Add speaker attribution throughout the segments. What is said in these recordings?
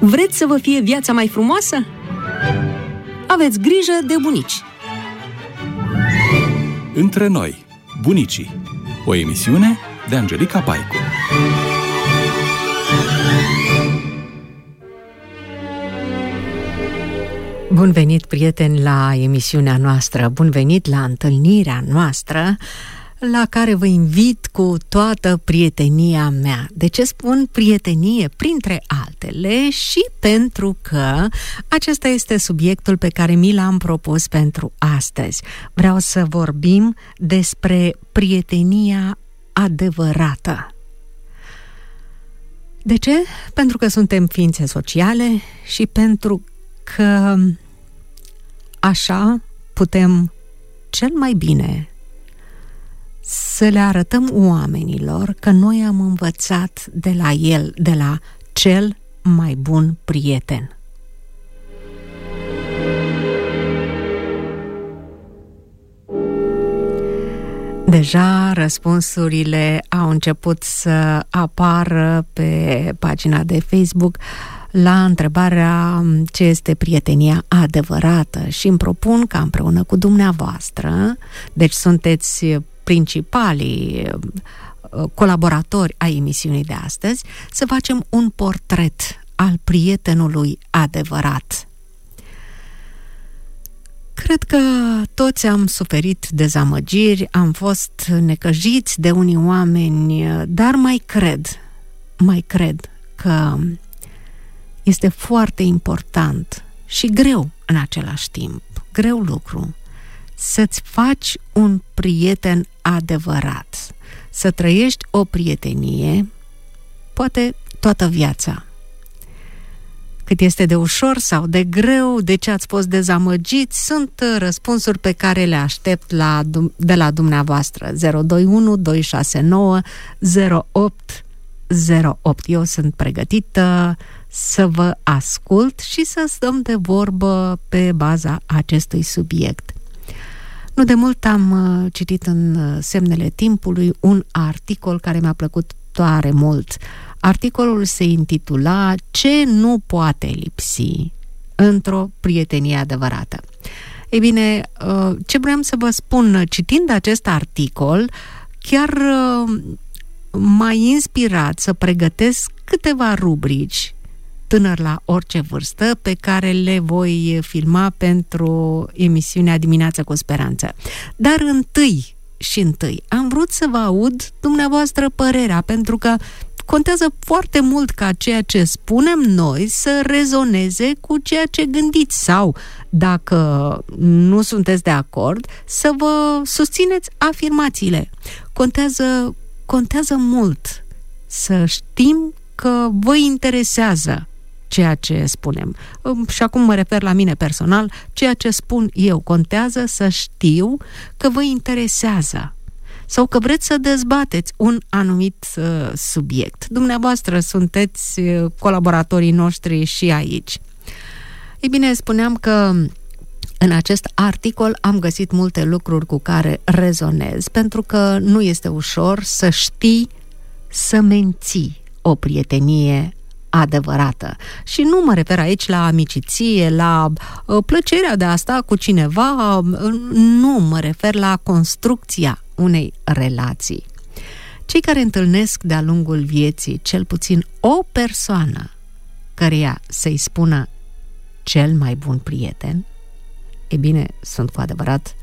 Speaker 1: Vreți să vă fie viața mai frumoasă? Aveți grijă de bunici.
Speaker 2: Între noi, bunicii. O emisiune de Angelica Paicu.
Speaker 1: Bun venit, prieteni, la emisiunea noastră. Bun venit la întâlnirea noastră, la care vă invit cu toată prietenia mea. De ce spun prietenie? Printre altele și pentru că acesta este subiectul pe care mi l-am propus pentru astăzi. Vreau să vorbim despre prietenia adevărată. De ce? Pentru că suntem ființe sociale și pentru că așa putem cel mai bine să le arătăm oamenilor că noi am învățat de la el, de la cel mai bun prieten. Deja răspunsurile au început să apară pe pagina de Facebook la întrebarea ce este prietenia adevărată și îmi propun ca împreună cu dumneavoastră, deci sunteți principalii colaboratori ai emisiunii de astăzi, să facem un portret al prietenului adevărat. Cred că toți am suferit dezamăgiri, am fost necăjiți de unii oameni, dar mai cred că este foarte important și greu în același timp, greu lucru, să-ți faci un prieten adevărat, să trăiești o prietenie, poate toată viața. Cât este de ușor sau de greu, de ce ați fost dezamăgiți, sunt răspunsuri pe care le aștept de la dumneavoastră. 021 269 0808. Eu sunt pregătită să vă ascult și să stăm de vorbă pe baza acestui subiect. Nu de mult am citit în Semnele Timpului un articol care mi-a plăcut tare mult. Articolul se intitula Ce nu poate lipsi într-o prietenie adevărată. Ei bine, ce vreau să vă spun, citind acest articol, chiar m-a inspirat să pregătesc câteva rubrici tânăr la orice vârstă, pe care le voi filma pentru emisiunea Dimineața cu Speranță. Dar întâi am vrut să vă aud dumneavoastră părerea, pentru că contează foarte mult ca ceea ce spunem noi să rezoneze cu ceea ce gândiți sau, dacă nu sunteți de acord, să vă susțineți afirmațiile. Contează mult să știm că vă interesează ceea ce spunem. Și acum mă refer la mine personal, ceea ce spun eu. Contează să știu că vă interesează sau că vreți să dezbateți un anumit subiect. Dumneavoastră sunteți colaboratorii noștri și aici. Ei bine, spuneam că în acest articol am găsit multe lucruri cu care rezonez, pentru că nu este ușor să știi să menții o prietenie adevărată. Și nu mă refer aici la amiciție, la plăcerea de a sta cu cineva, nu mă refer la construcția unei relații. Cei care întâlnesc de-a lungul vieții cel puțin o persoană căreia să-i spună cel mai bun prieten, e bine, sunt cu adevărat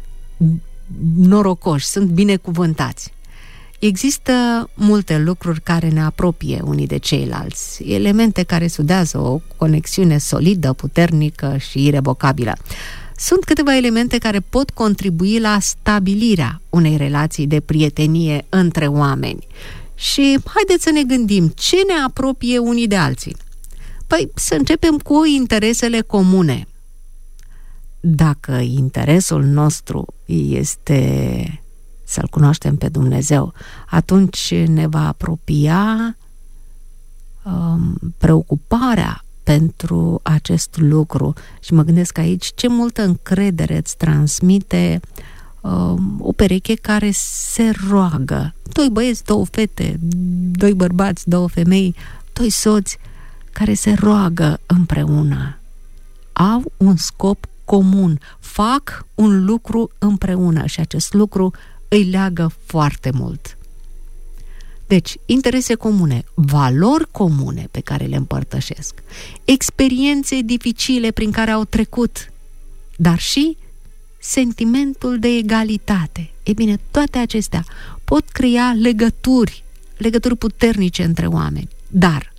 Speaker 1: norocoși, sunt binecuvântați. Există multe lucruri care ne apropie unii de ceilalți, elemente care sudează o conexiune solidă, puternică și irevocabilă. Sunt câteva elemente care pot contribui la stabilirea unei relații de prietenie între oameni. Și haideți să ne gândim ce ne apropie unii de alții. Păi să începem cu interesele comune. Dacă interesul nostru este să-L cunoaștem pe Dumnezeu, atunci ne va apropia preocuparea pentru acest lucru. Și mă gândesc aici ce multă încredere îți transmite o pereche care se roagă. 2 băieți, 2 fete, 2 bărbați, 2 femei, 2 soți care se roagă împreună, au un scop comun, fac un lucru împreună și acest lucru îi leagă foarte mult. Deci, interese comune, valori comune pe care le împărtășesc, experiențe dificile prin care au trecut, dar și sentimentul de egalitate. Ei bine, toate acestea pot crea legături puternice între oameni. Dar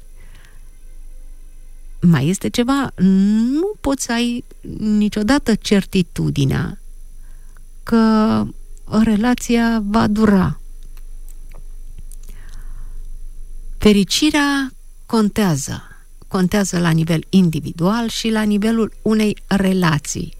Speaker 1: mai este ceva, nu poți să ai niciodată certitudinea că relația va dura. Fericirea contează la nivel individual și la nivelul unei relații.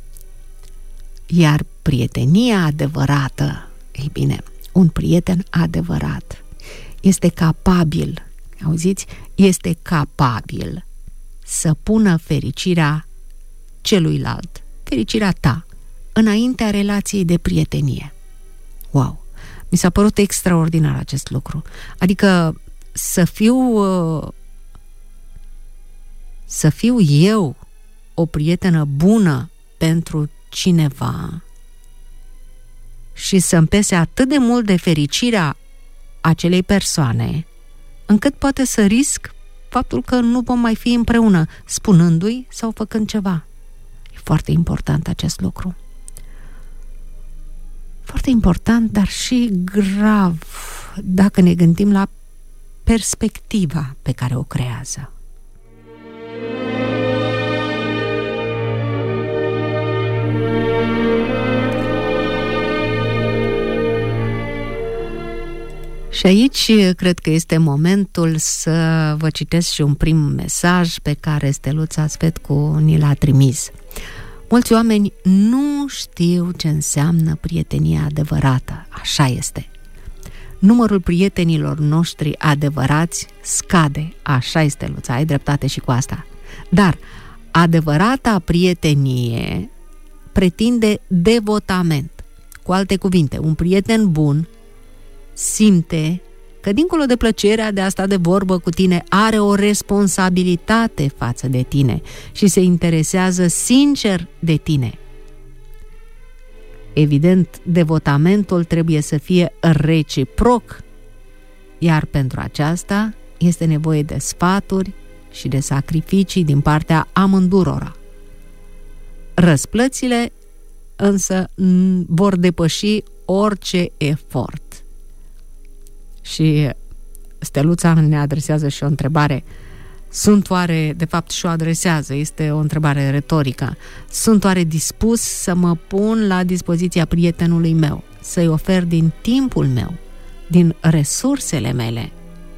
Speaker 1: Iar prietenia adevărată, ei bine, un prieten adevărat este capabil, auziți, este capabil să pună fericirea celuilalt, fericirea ta, înaintea relației de prietenie. Wow! Mi s-a părut extraordinar acest lucru. Adică să fiu eu o prietenă bună pentru cineva și să-mi pese atât de mult de fericirea acelei persoane, încât poate să risc faptul că nu vom mai fi împreună, spunându-i sau făcând ceva. E foarte important acest lucru. Foarte important, dar și grav, dacă ne gândim la perspectiva pe care o creează. Și aici cred că este momentul să vă citesc și un prim mesaj pe care Steluța Svetcu ni l-a trimis. Mulți oameni nu știu ce înseamnă prietenia adevărată. Așa este. Numărul prietenilor noștri adevărați scade. Așa este, Luța, ai dreptate și cu asta. Dar adevărata prietenie pretinde devotament. Cu alte cuvinte, un prieten bun simte că dincolo de plăcerea de a sta de vorbă cu tine, are o responsabilitate față de tine și se interesează sincer de tine. Evident, devotamentul trebuie să fie reciproc, iar pentru aceasta este nevoie de sfaturi și de sacrificii din partea amândurora. Răsplățile însă vor depăși orice efort. Și Steluța ne adresează și o întrebare. Sunt oare, de fapt și o adresează, este o întrebare retorică, sunt oare dispus să mă pun la dispoziția prietenului meu, să-i ofer din timpul meu, din resursele mele?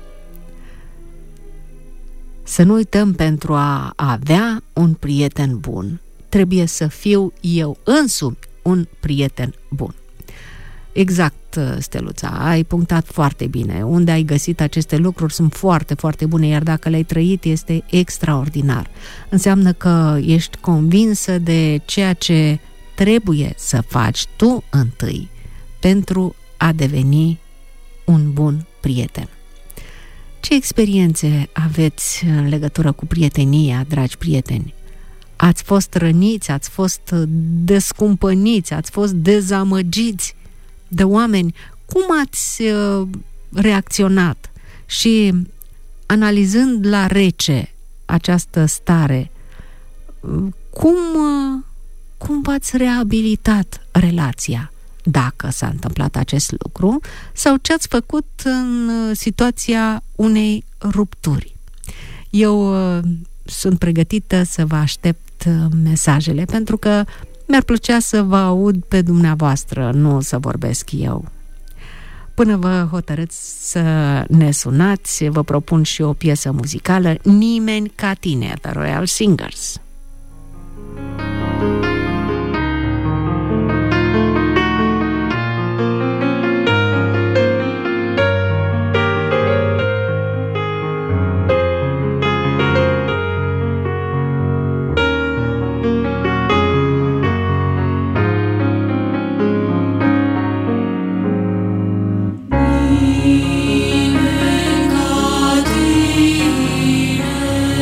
Speaker 1: Să nu uităm, pentru a avea un prieten bun, trebuie să fiu eu însumi un prieten bun. Exact, Steluța, ai punctat foarte bine. Unde ai găsit aceste lucruri sunt foarte, foarte bune, iar dacă le-ai trăit este extraordinar. Înseamnă că ești convinsă de ceea ce trebuie să faci tu întâi pentru a deveni un bun prieten. Ce experiențe aveți în legătură cu prietenia, dragi prieteni? Ați fost răniți, ați fost descumpăniți, ați fost dezamăgiți de oameni? Cum ați reacționat? Și analizând la rece această stare, cum v-ați reabilitat relația, dacă s-a întâmplat acest lucru, sau ce ați făcut în situația unei rupturi? Eu sunt pregătită să vă aștept mesajele, pentru că mi-ar plăcea să vă aud pe dumneavoastră, nu să vorbesc eu. Până vă hotărâți să ne sunați, vă propun și o piesă muzicală, Nimeni ca tine, The Royal Singers.
Speaker 3: Nimeni ca tine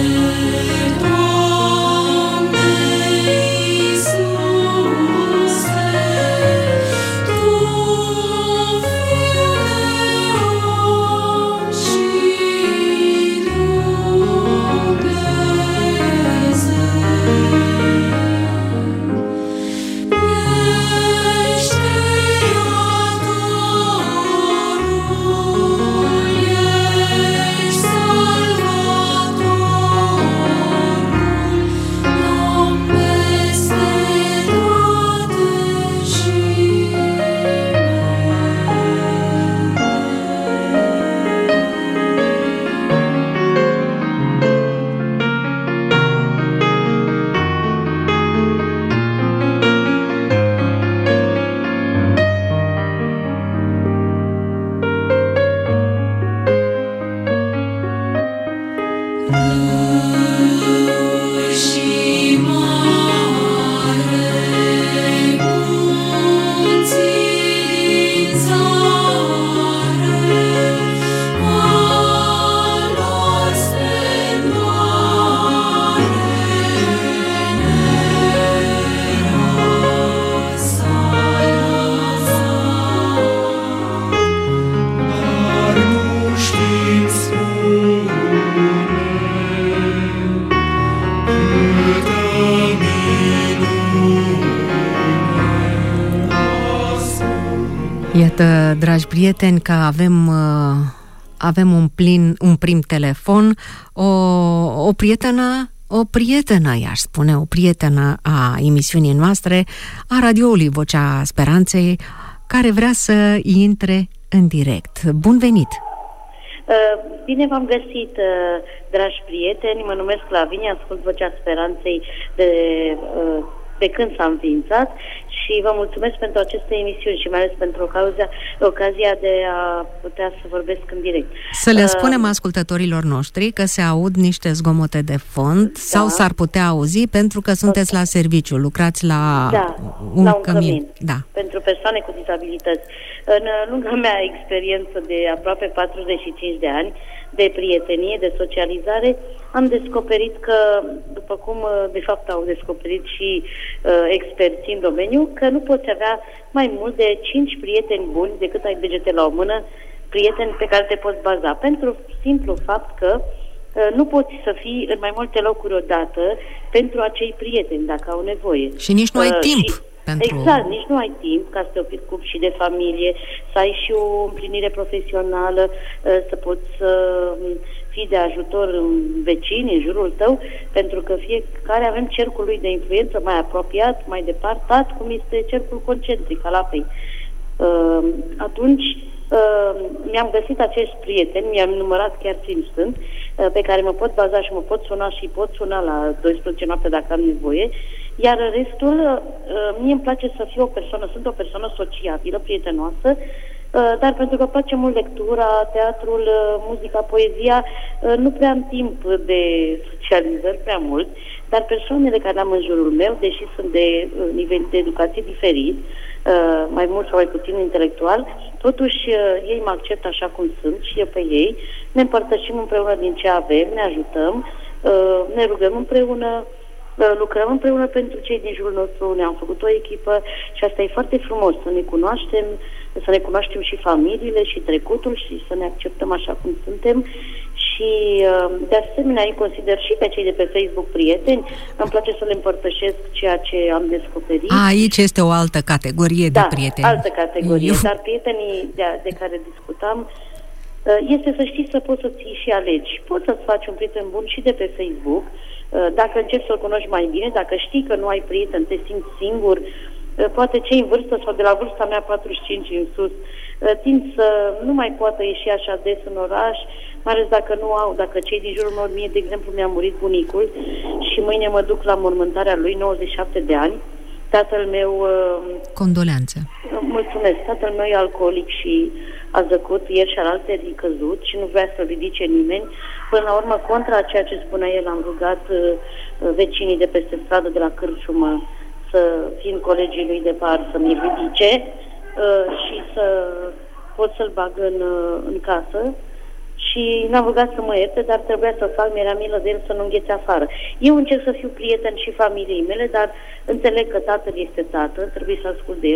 Speaker 1: Iată, dragi prieteni, că avem un prim telefon, o prietenă, i-aș spune, o prietenă a emisiunii noastre, a radioului Vocea Speranței, care vrea să intre în direct. Bun venit!
Speaker 3: Bine v-am găsit, dragi prieteni, mă numesc Lavinia, ascult Vocea Speranței de când s-a înființat și vă mulțumesc pentru aceste emisiuni și mai ales pentru ocazia de a putea să vorbesc în direct.
Speaker 1: Să le spunem ascultătorilor noștri că se aud niște zgomote de fond, sau s-ar putea auzi pentru că sunteți la serviciu, lucrați la un cămin. Da.
Speaker 3: Pentru persoane cu dizabilități. În lunga mea experiență de aproape 45 de ani de prietenie, de socializare, am descoperit că, după cum de fapt au descoperit și experții în domeniu, că nu poți avea mai mult de 5 prieteni buni decât ai degete la o mână, prieteni pe care te poți baza. Pentru simplu fapt că nu poți să fii în mai multe locuri odată pentru acei prieteni, dacă au nevoie.
Speaker 1: Și nici nu ai timp.
Speaker 3: Exact, nici nu ai timp ca să te ocupi și de familie, să ai și o împlinire profesională, să poți să fii de ajutor în vecini, în jurul tău, pentru că fiecare avem cercul lui de influență mai apropiat, mai departat, cum este cercul concentric al apei. Atunci mi-am găsit acești prieteni, mi-am numărat chiar 5 pe care mă pot baza și mă pot suna și pot suna la 12 noapte dacă am nevoie, iar restul, mie îmi place să fiu sunt o persoană sociabilă, prietenoasă, dar pentru că place mult lectura, teatrul, muzica, poezia, nu prea am timp de socializări prea mult, dar persoanele care am în jurul meu, deși sunt de nivel de educație diferit, mai mult sau mai puțin intelectual, totuși ei mă acceptă așa cum sunt și eu pe ei, ne împărtășim împreună din ce avem, ne ajutăm, ne rugăm împreună, lucrăm împreună pentru cei din jurul nostru, ne-am făcut o echipă și asta e foarte frumos, să ne cunoaștem și familiile și trecutul și să ne acceptăm așa cum suntem și de asemenea îi consider și pe cei de pe Facebook prieteni, îmi place să le împărtășesc ceea ce am descoperit.
Speaker 1: Aici este o altă categorie de prieteni.
Speaker 3: Altă categorie, dar prietenii de care discutam este să știi să poți să ții și alegi. Poți să-ți faci un prieten bun și de pe Facebook, dacă încerci să-l cunoști mai bine, dacă știi că nu ai prieten, te simți singur, poate cei în vârstă sau de la vârsta mea 45 în sus tind să nu mai poată ieși așa des în oraș, mai ales dacă cei din jurul meu, mie, de exemplu, mi-a murit bunicul și mâine mă duc la mormântarea lui, 97 de ani. Tatăl meu...
Speaker 1: Condoleanțe.
Speaker 3: Mulțumesc. Tatăl meu e alcoolic și a zăcut, ieri și alaltăieri căzut și nu vrea să ridice nimeni. Până la urmă, contra ceea ce spunea el, am rugat vecinii de peste stradă, de la cârciumă, fiind colegii lui de par, să mi ridice și să pot să-l bag în casă. Și n-am rugat să mă ierte, dar trebuia să fac, mi-era milă de el să nu înghețe afară. Eu încerc să fiu prieten și familiei mele, dar înțeleg că tatăl este tată, trebuie să ascult de el.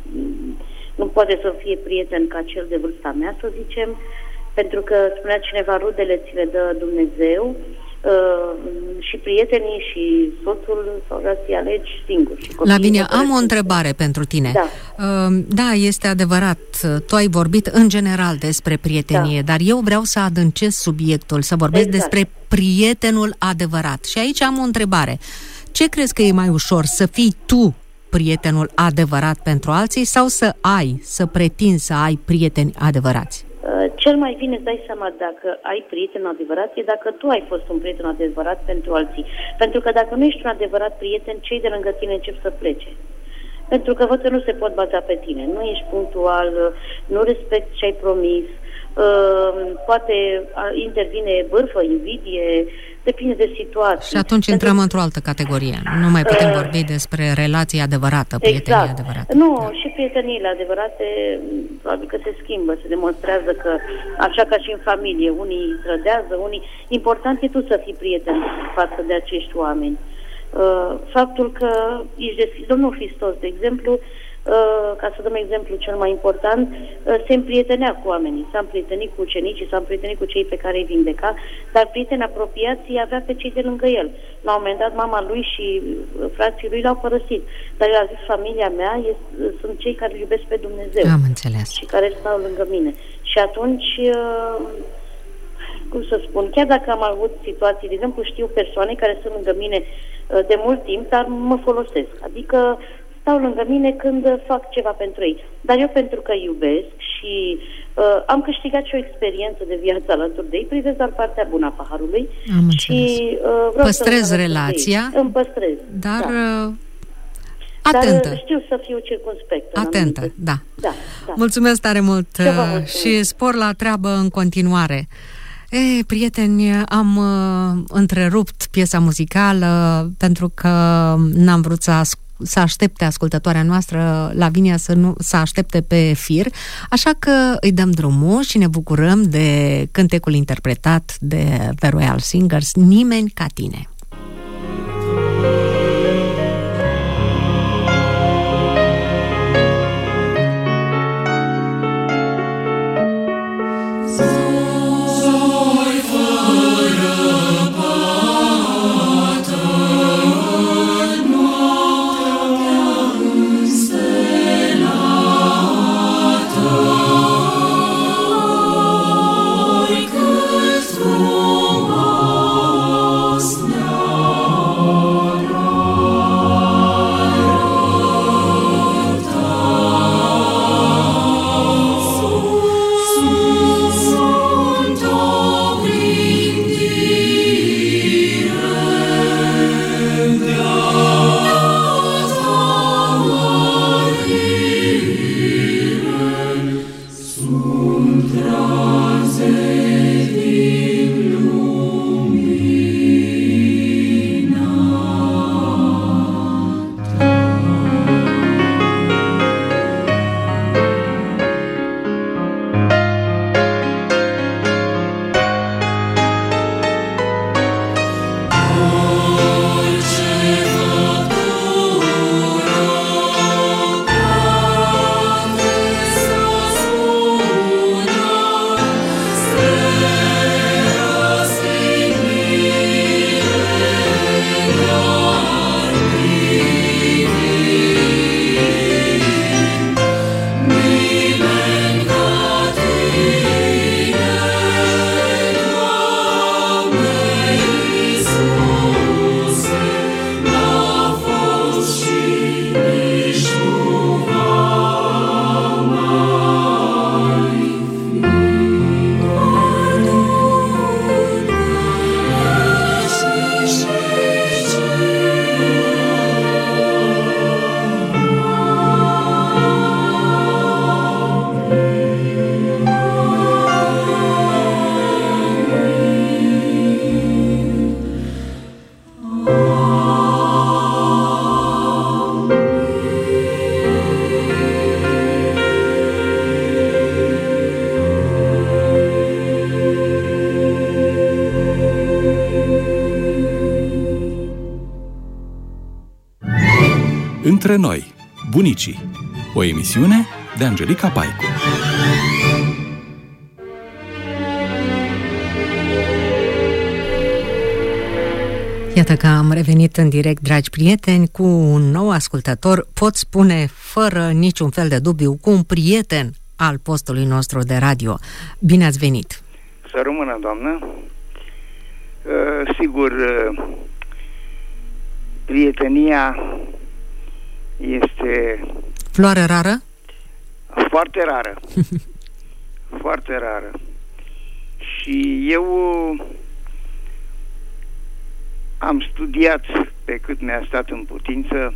Speaker 3: Nu poate să fie prieten ca cel de vârsta mea, să zicem, pentru că spunea cineva, rudele ți le dă Dumnezeu, și prietenii și soțul sau să-i alegi singuri.
Speaker 1: Lavinia, am o întrebare pentru tine. Da, este adevărat, tu ai vorbit în general despre prietenie, dar eu vreau să adâncesc subiectul, să vorbesc despre prietenul adevărat. Și aici am o întrebare. Ce crezi că e mai ușor, să fii tu prietenul adevărat pentru alții sau să pretinzi să ai prieteni adevărați?
Speaker 3: Cel mai bine îți dai seama dacă ai prieten adevărat e dacă tu ai fost un prieten adevărat pentru alții. Pentru că dacă nu ești un adevărat prieten, cei de lângă tine încep să plece. Pentru că văd că nu se pot baza pe tine. Nu ești punctual, nu respecti ce ai promis, poate intervine bârfă, invidie, depinde de situație.
Speaker 1: Și atunci intrăm într-o altă categorie. Nu mai putem vorbi despre relații adevărată, prietenii adevărate.
Speaker 3: Nu, și prieteniile adevărate probabil că se schimbă, se demonstrează că, așa ca și în familie, unii trădează, unii... Important e tu să fii prieten față de acești oameni. Faptul că ești deschis, Domnul Hristos, de exemplu, ca să dăm exemplu cel mai important, se împrietenea cu oamenii, s-a împrietenit cu ucenicii, s-a împrietenit cu cei pe care îi vindeca, dar prieteni apropiați avea pe cei de lângă el. La un moment dat mama lui și frații lui l-au părăsit, dar el a zis, familia mea sunt cei care îl iubesc pe Dumnezeu.
Speaker 1: Am înțeles.
Speaker 3: Și care stau lângă mine. Și atunci, cum să spun, chiar dacă am avut situații, de exemplu, știu persoane care sunt lângă mine de mult timp, dar mă folosesc. Adică stau lângă mine când fac ceva pentru ei. Dar eu, pentru că iubesc și am câștigat și o experiență de viață alături de ei, privesc doar partea bună a paharului. Și
Speaker 1: păstrez relația,
Speaker 3: îmi păstrez.
Speaker 1: Dar atentă.
Speaker 3: Dar știu să fiu circumspectă.
Speaker 1: Atentă, da. Mulțumesc tare mult și spor la treabă în continuare. Prieteni, am întrerupt piesa muzicală pentru că n-am vrut să aștepte ascultătoarea noastră, Lavinia, să aștepte pe fir, așa că îi dăm drumul și ne bucurăm de cântecul interpretat de The Royal Singers, Nimeni ca tine.
Speaker 2: Între noi, bunicii. O emisiune de Angelica Paicu.
Speaker 1: Iată că am revenit în direct, dragi prieteni, cu un nou ascultător, pot spune fără niciun fel de dubiu, cu un prieten al postului nostru de radio. Bine ați venit!
Speaker 4: Să rămână, doamnă! Sigur, prietenia este...
Speaker 1: Floare rară?
Speaker 4: Foarte rară. Foarte rară. Și eu am studiat, pe cât mi-a stat în putință,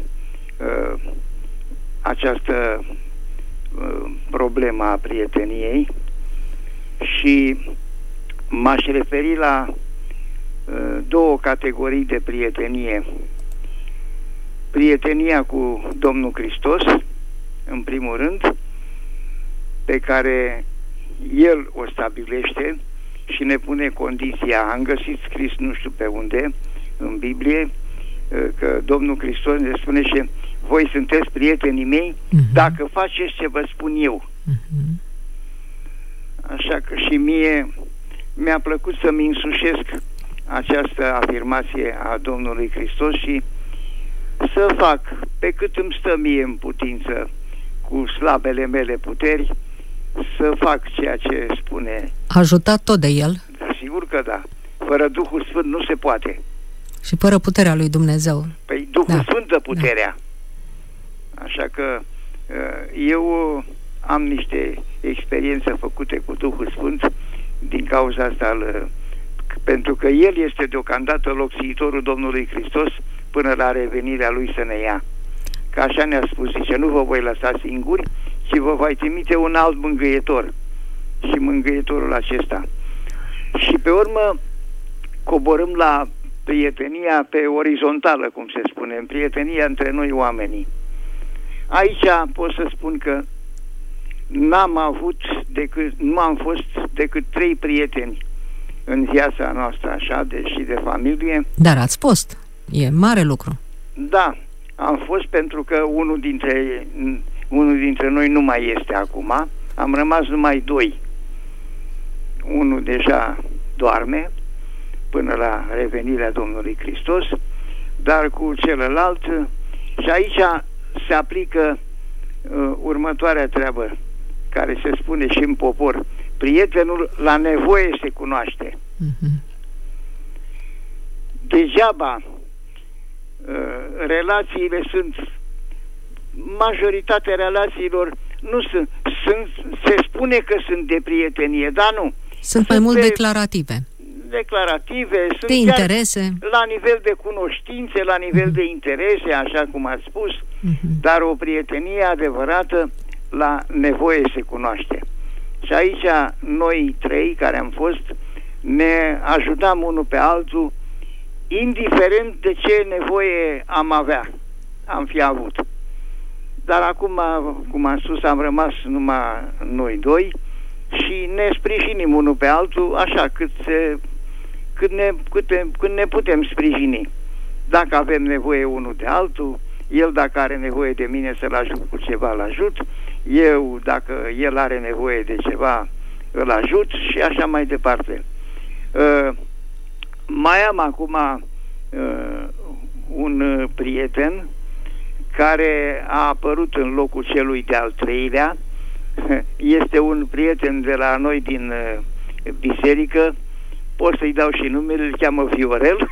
Speaker 4: această problemă a prieteniei Și m-aș referi la două categorii de prietenie. Prietenia cu Domnul Hristos, în primul rând, pe care El o stabilește și ne pune condiția. Am găsit scris nu știu pe unde, în Biblie, că Domnul Hristos ne spune și voi sunteți prietenii mei dacă faceți ce vă spun eu. Așa că și mie mi-a plăcut să-mi însușesc această afirmație a Domnului Hristos și să fac pe cât îmi stă mie în putință, cu slabele mele puteri, să fac ceea ce spune.
Speaker 1: Ajutat tot de El?
Speaker 4: Sigur că da. Fără Duhul Sfânt nu se poate.
Speaker 1: Și fără puterea lui Dumnezeu.
Speaker 4: Păi Duhul Sfânt dă puterea. Da. Așa că eu am niște experiențe făcute cu Duhul Sfânt din cauza asta, pentru că El este deocamdată locțiitorul Domnului Hristos până la revenirea Lui să ne ia. Că așa ne-a spus, zice, nu vă voi lăsa singuri, ci vă voi trimite un alt mângâietor. Și mângâietorul acesta. Și pe urmă coborâm la prietenia pe orizontală, cum se spune, în prietenia între noi oamenii. Aici pot să spun că nu am fost decât 3 prieteni în viața noastră, așa, și de familie.
Speaker 1: Dar ați fost. E mare lucru.
Speaker 4: Da, am fost, pentru că unul dintre noi nu mai este acum. Am rămas numai 2. Unul deja doarme până la revenirea Domnului Hristos, dar cu celălalt, și aici se aplică următoarea treabă care se spune și în popor: prietenul la nevoie se cunoaște. Degeaba relațiile majoritatea relațiilor nu sunt, se spune că sunt de prietenie, dar nu.
Speaker 1: Sunt mai mult declarative. Sunt de interese.
Speaker 4: La nivel de cunoștințe, la nivel de interese, așa cum ați spus, dar o prietenie adevărată la nevoie se cunoaște. Și aici noi 3 care am fost ne ajutam unul pe altul, indiferent de ce nevoie am fi avut. Dar acum, cum am spus, am rămas numai noi 2 și ne sprijinim unul pe altul așa cât ne putem sprijini. Dacă avem nevoie unul de altul, el dacă are nevoie de mine să-l ajut cu ceva, îl ajut, eu dacă el are nevoie de ceva, îl ajut și așa mai departe. Mai am acum un prieten care a apărut în locul celui de-al 3-lea. Este un prieten de la noi din biserică, pot să-i dau și numele, îl cheamă Viorel,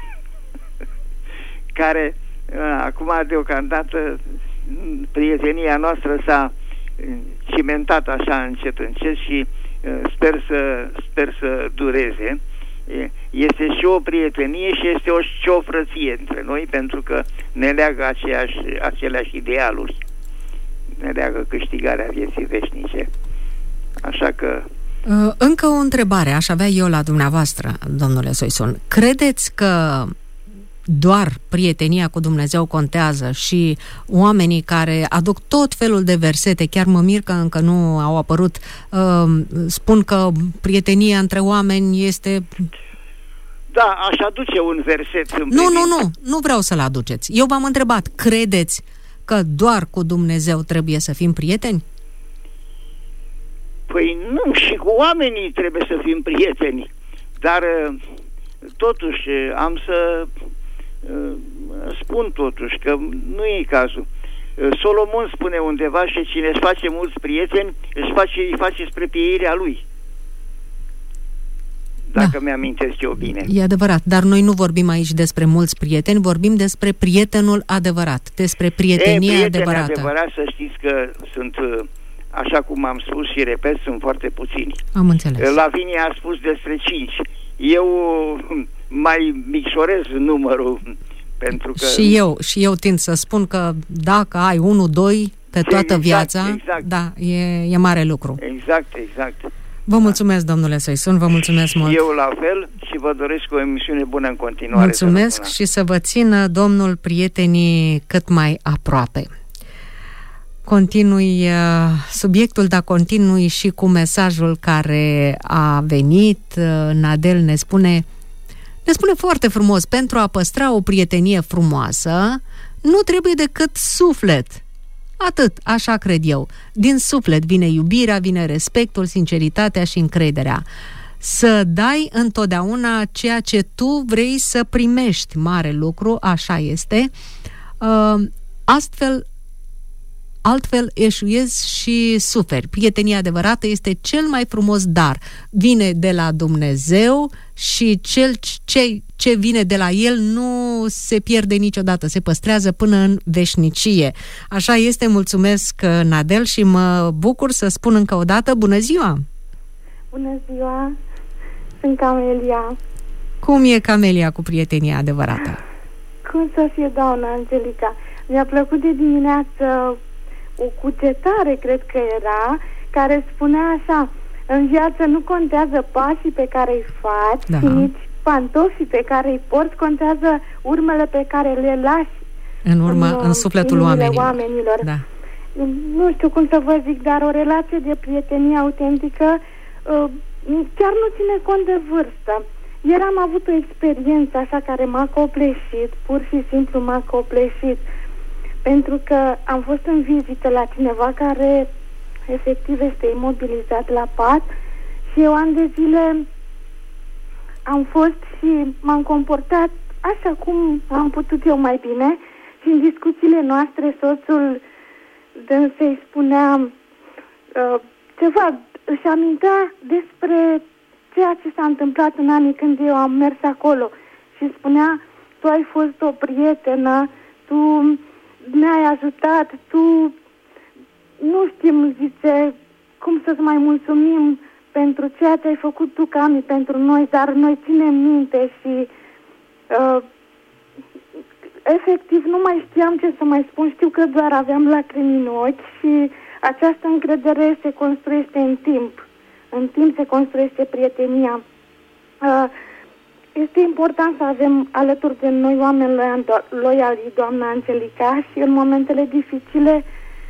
Speaker 4: care acum deocamdată prietenia noastră s-a cimentat așa încet și sper să dureze. Este și o prietenie și este și o frăție între noi, pentru că ne leagă aceleași idealuri, ne leagă câștigarea vieții veșnice. Așa că...
Speaker 1: Încă o întrebare aș avea eu la dumneavoastră, domnule Soisun. Credeți că doar prietenia cu Dumnezeu contează și oamenii care aduc tot felul de versete, chiar mă mir că încă nu au apărut, spun că prietenia între oameni este...
Speaker 4: Da, aș aduce un verset.
Speaker 1: Nu vreau să-l aduceți. Eu v-am întrebat, credeți că doar cu Dumnezeu trebuie să fim prieteni?
Speaker 4: Păi nu, și cu oamenii trebuie să fim prieteni, dar totuși am să spun totuși că nu e cazul. Solomon spune undeva și cine își face mulți prieteni îi face spre pieirea lui. Dacă mi-amintesc eu bine.
Speaker 1: E adevărat, dar noi nu vorbim aici despre mulți prieteni, vorbim despre prietenul adevărat, despre prietenia adevărată.
Speaker 4: Adevărat, să știți că sunt, așa cum am spus și repet, sunt foarte puțini.
Speaker 1: Am înțeles.
Speaker 4: Lavinia a spus despre 5. Eu mai micșorez numărul, pentru că...
Speaker 1: Și eu tind să spun că dacă ai 1-2 pe toată viața, da, e mare lucru.
Speaker 4: Exact.
Speaker 1: Vă mulțumesc, domnule Soisun, vă mulțumesc mult.
Speaker 4: Eu la fel și vă doresc o emisiune bună în continuare.
Speaker 1: Mulțumesc și să vă țină Domnul prietenii cât mai aproape. Continui subiectul, dar continui și cu mesajul care a venit. Nadel ne spune foarte frumos: pentru a păstra o prietenie frumoasă nu trebuie decât suflet. Atât, așa cred eu. Din suflet vine iubirea, vine respectul, sinceritatea și încrederea. Să dai întotdeauna ceea ce tu vrei să primești. Mare lucru, așa este. Altfel eșuezi și suferi. Prietenia adevărată este cel mai frumos dar. Vine de la Dumnezeu și ce vine de la El nu se pierde niciodată, se păstrează până în veșnicie. Așa este, mulțumesc, Nadel, și mă bucur să spun încă o dată bună ziua!
Speaker 5: Bună ziua! Sunt Camelia.
Speaker 1: Cum e, Camelia, cu prietenia adevărată?
Speaker 5: Cum să fie, doamna Angelica? Mi-a plăcut de dimineață o cugetare, cred că era, care spunea așa: în viață nu contează pașii pe care îi faci, și nici pantofii pe care îi porți, contează urmele pe care le lași
Speaker 1: în sufletul oamenilor. Da.
Speaker 5: Nu știu cum să vă zic, dar o relație de prietenie autentică chiar nu ține cont de vârstă. Ieri am avut o experiență așa care m-a copleșit, pur și simplu m-a copleșit, pentru că am fost în vizită la cineva care efectiv este imobilizat la pat și eu ani de zile am fost și m-am comportat așa cum am putut eu mai bine și în discuțiile noastre soțul dânsei spunea ceva, își amintea despre ceea ce s-a întâmplat în anii când eu am mers acolo și spunea: tu ai fost o prietenă, tu ne-ai ajutat, tu nu știm, zice, cum să-ți mai mulțumim pentru ceea ce ai făcut tu, Cami, pentru noi, dar noi ținem minte și efectiv nu mai știam ce să mai spun, știu că doar aveam lacrimi în ochi și această încredere se construiește în timp. În timp se construiește prietenia. Este important să avem alături de noi oameni loiali, doamna Angelica, și în momentele dificile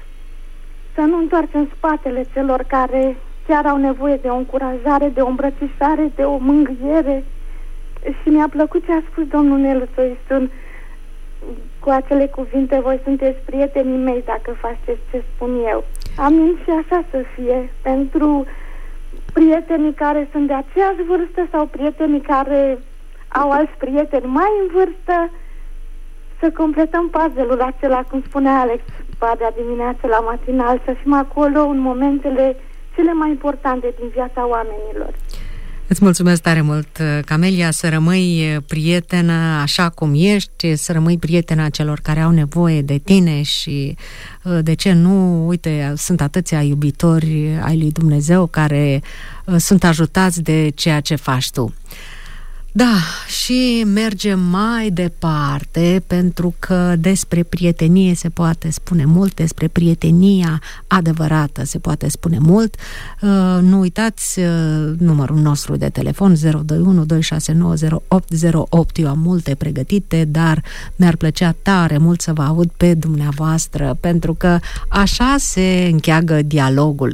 Speaker 5: să nu întoarcem spatele celor care chiar au nevoie de o încurajare, de o îmbrățișare, de o mângâiere. Și mi-a plăcut ce a spus domnul Nelu Soisun cu acele cuvinte: voi sunteți prietenii mei dacă faceți ce spun eu. Amin, și așa să fie, pentru prietenii care sunt de aceeași vârstă sau prietenii care au alți prieteni mai în vârstă, să completăm puzzle-ul acela, cum spunea Alex Badea dimineața la matinal, să fim acolo în momentele cele mai importante din viața oamenilor.
Speaker 1: Îți mulțumesc tare mult, Camelia, să rămâi prietenă așa cum ești, să rămâi prietena celor care au nevoie de tine și, de ce nu, uite, sunt atâția iubitori ai lui Dumnezeu care sunt ajutați de ceea ce faci tu. Da, și mergem mai departe, pentru că despre prietenie se poate spune mult, despre prietenia adevărată se poate spune mult. Nu uitați numărul nostru de telefon 021 269 0808. Eu am multe pregătite, dar mi-ar plăcea tare mult să vă aud pe dumneavoastră, pentru că așa se încheagă dialogul.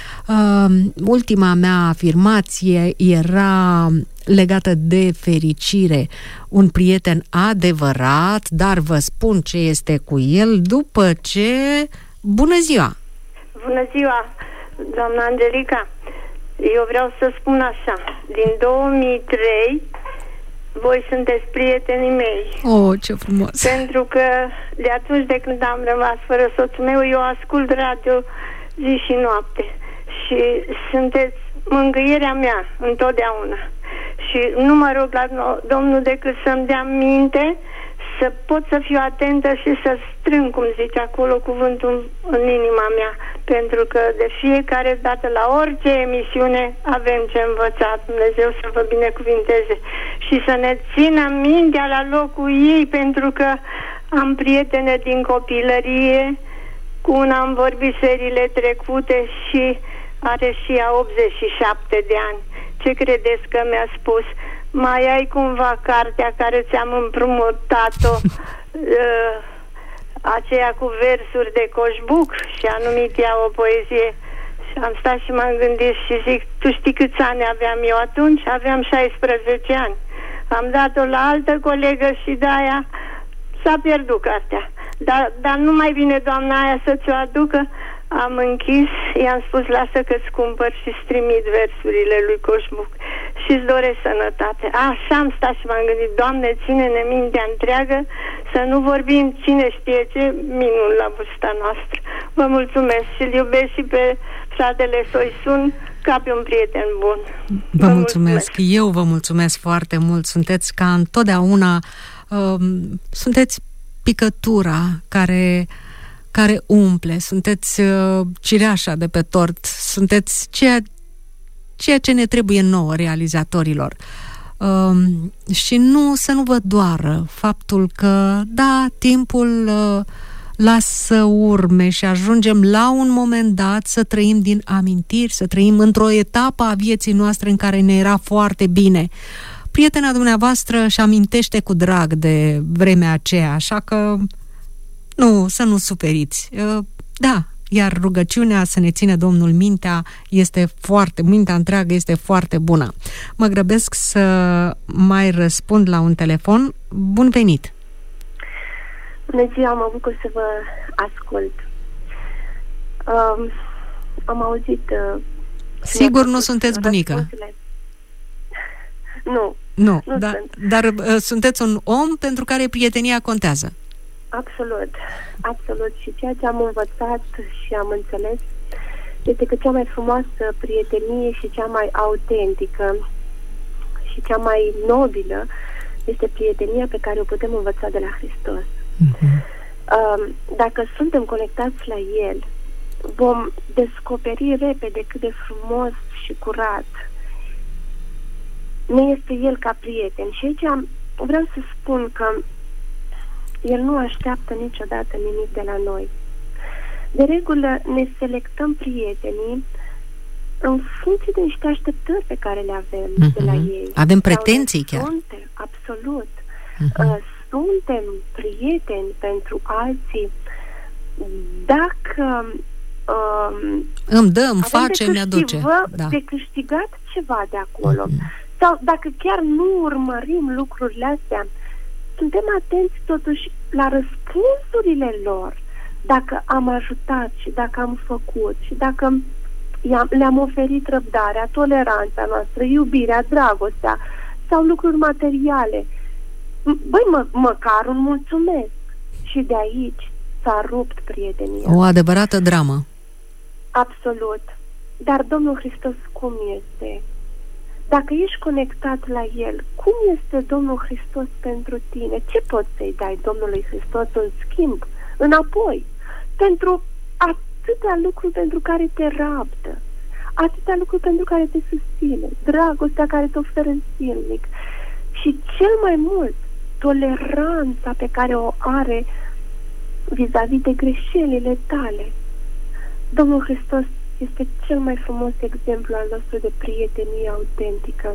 Speaker 1: Ultima mea afirmație era legată de fericire. Un prieten adevărat, dar vă spun ce este cu el după ce... Bună ziua!
Speaker 6: Bună ziua, doamna Angelica! Eu vreau să spun așa: din 2003 voi sunteți prietenii mei.
Speaker 1: Oh, ce frumos!
Speaker 6: Pentru că de atunci de când am rămas fără soțul meu, eu ascult radio zi și noapte și sunteți mângâierea mea întotdeauna. Și nu mă rog la Domnul decât să-mi dea minte să pot să fiu atentă și să strâng, cum zice acolo, cuvântul în inima mea, pentru că de fiecare dată la orice emisiune avem ce învăța. Dumnezeu să vă binecuvinteze și să ne țină mintea la locul ei, pentru că am prietene din copilărie, cu una am vorbit seriile trecute și are și ea 87 de ani. Ce credeți că mi-a spus? Mai ai cumva cartea care ți-am împrumutat-o, aceea cu versuri de Coșbuc? Și a numit ea o poezie. Și am stat și m-am gândit și zic, tu știi câți ani aveam eu atunci? Aveam 16 ani. Am dat-o la altă colegă și de-aia s-a pierdut cartea. Dar nu mai vine doamna aia să ți-o aducă. Am închis, i-am spus, lasă că-ți cumpăr și-ți trimit versurile lui Coșbuc și-ți doresc sănătate. Așa am stat și m-am gândit, Doamne, ține-ne mintea întreagă să nu vorbim cine știe ce minuni la vârsta noastră. Vă mulțumesc și îl iubesc și pe fratele Soisun ca pe un prieten bun.
Speaker 1: Vă mulțumesc. Eu vă mulțumesc foarte mult. Sunteți ca întotdeauna, sunteți picătura care umple, sunteți cireașa de pe tort, sunteți ceea ce ne trebuie nouă, realizatorilor. Și să nu vă doară faptul că, da, timpul lasă urme și ajungem la un moment dat să trăim din amintiri, să trăim într-o etapă a vieții noastre în care ne era foarte bine. Prietena dumneavoastră își amintește cu drag de vremea aceea, așa că să nu superiți. Da, iar rugăciunea să ne ține Domnul mintea mintea întreagă este foarte bună. Mă grăbesc să mai răspund la un telefon. Bun venit!
Speaker 7: Bună ziua, mă bucur să vă ascult. Am auzit...
Speaker 1: Sigur nu sunteți bunică? Nu, dar sunteți un om pentru care prietenia contează.
Speaker 7: Absolut. Și ceea ce am învățat și am înțeles este că cea mai frumoasă prietenie și cea mai autentică și cea mai nobilă este prietenia pe care o putem învăța de la Hristos. Dacă suntem conectați la El, vom descoperi repede cât de frumos și curat ne este El ca prieten. Și aici vreau să spun că El nu așteaptă niciodată nimic de la noi. De regulă ne selectăm prietenii în funcție de niște așteptări pe care le avem de la ei.
Speaker 1: Avem pretenții chiar.
Speaker 7: Absolut. Suntem prieteni pentru alții dacă
Speaker 1: îmi dă, îmi face, mi-aduce.
Speaker 7: De câștigat ceva de acolo. Sau dacă chiar nu urmărim lucrurile astea, suntem atenți totuși la răspunsurile lor, dacă am ajutat și dacă am făcut și dacă le-am oferit răbdarea, toleranța noastră, iubirea, dragostea sau lucruri materiale. Băi, măcar un mulțumesc. Și de aici s-a rupt prietenia.
Speaker 1: O adevărată dramă.
Speaker 7: Absolut. Dar Domnul Hristos cum este? Dacă ești conectat la El, cum este Domnul Hristos pentru tine? Ce poți să-i dai Domnului Hristos în schimb, înapoi? Pentru atâtea lucruri pentru care te rabdă, atâtea lucruri pentru care te susține, dragostea care te oferă zilnic și cel mai mult, toleranța pe care o are vis-a-vis de greșelile tale. Domnul Hristos este cel mai frumos exemplu al nostru de prietenie autentică.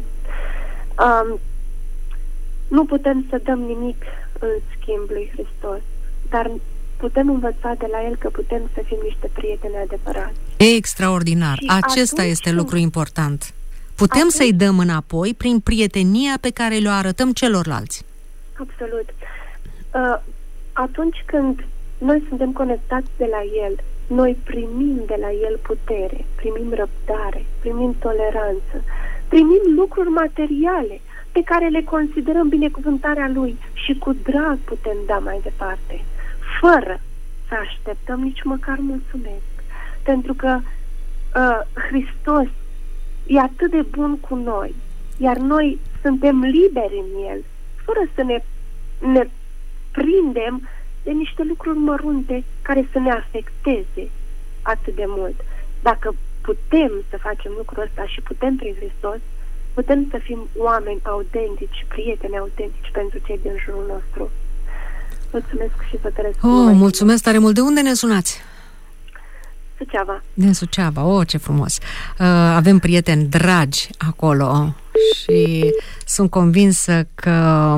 Speaker 7: Nu putem să dăm nimic în schimb lui Hristos, dar putem învăța de la El că putem să fim niște prieteni adevărați.
Speaker 1: Extraordinar! Și acesta este lucru important. Putem să-i dăm înapoi prin prietenia pe care le-o arătăm celorlalți.
Speaker 7: Absolut. Atunci când noi suntem conectați de la El, noi primim de la El putere, primim răbdare, primim toleranță, primim lucruri materiale pe care le considerăm binecuvântarea Lui și cu drag putem da mai departe, fără să așteptăm nici măcar mulțumesc. Pentru că Hristos e atât de bun cu noi, iar noi suntem liberi în El, fără să ne prindem de niște lucruri mărunte care să ne afecteze atât de mult. Dacă putem să facem lucrul ăsta și putem prin Hristos, putem să fim oameni autentici, prieteni autentici pentru cei din jurul nostru. Mulțumesc și vă trăiesc.
Speaker 1: Mulțumesc tare mult. De unde ne sunați?
Speaker 7: Suceava.
Speaker 1: Din Suceava, ce frumos. Avem prieteni dragi acolo și sunt convinsă că